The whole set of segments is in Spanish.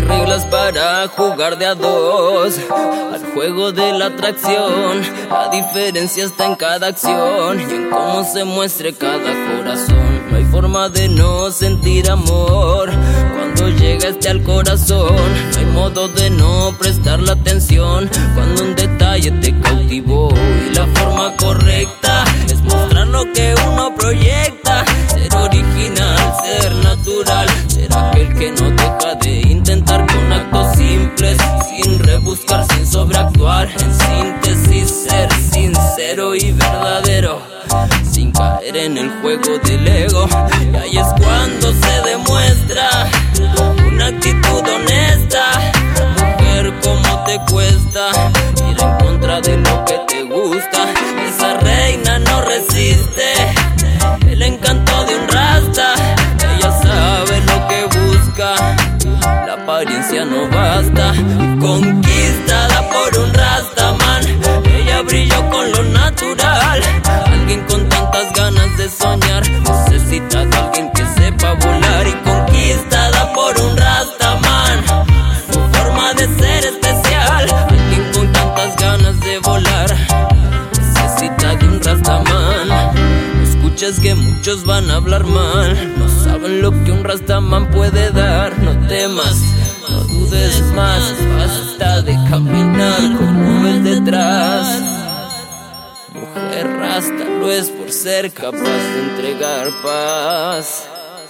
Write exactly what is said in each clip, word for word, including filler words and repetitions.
reglas para jugar de a dos al juego de la atracción. La diferencia está en cada acción y en cómo se muestre cada corazón. No hay forma de no sentir amor cuando llega este al corazón. No hay modo de no prestar la atención cuando un detalle te cautivó. Y la forma correcta es mostrar lo que uno proyecta. Ser original, ser natural, ser aquel que no deja de intentar con actos simples, sin rebuscar, sin sobreactuar. En síntesis, ser sincero y verdadero, sin caer en el juego del ego. Y ahí es cuando se demuestra una actitud honesta. Mujer, cómo te cuesta ir en contra de lo que te gusta. Esa reina no resiste el encanto de un rasta. Ella sabe lo que busca, la apariencia no basta. Conquistada por un rastaman, ella brilló con lo natural. Alguien con tantas ganas de soñar necesita de alguien que sepa volar. Y conquistada por un rastaman, su forma de ser especial. Alguien con tantas ganas de volar necesita de un rastaman. Escuchas que muchos van a hablar mal, no saben lo que un rastaman puede dar. No temas, no dudes más, basta de caminar con nubes detrás. Mujer rasta lo es por ser capaz de entregar paz.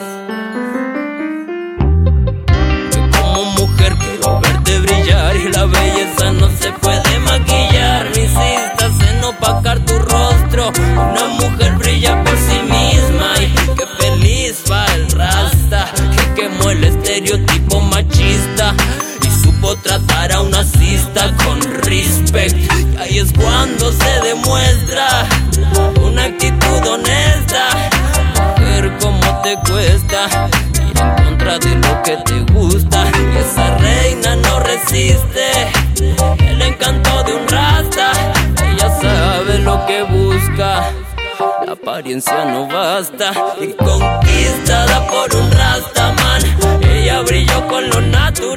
Que como mujer quiero verte brillar y la belleza no se puede maquillar. No insistas en opacar tu rostro, una mujer brilla por sí misma. Y qué feliz va el rasta que quemó el estereotipo machista y supo tratar a una cista con respect. Y ahí es cuando se demuestra una actitud honesta. Mujer, cómo te cuesta ir en contra de lo que te gusta. Y esa reina no resiste el encanto de un rasta. Ella sabe lo que busca, la apariencia no basta. Y conquistada por un rastaman, ella brilló con lo natural.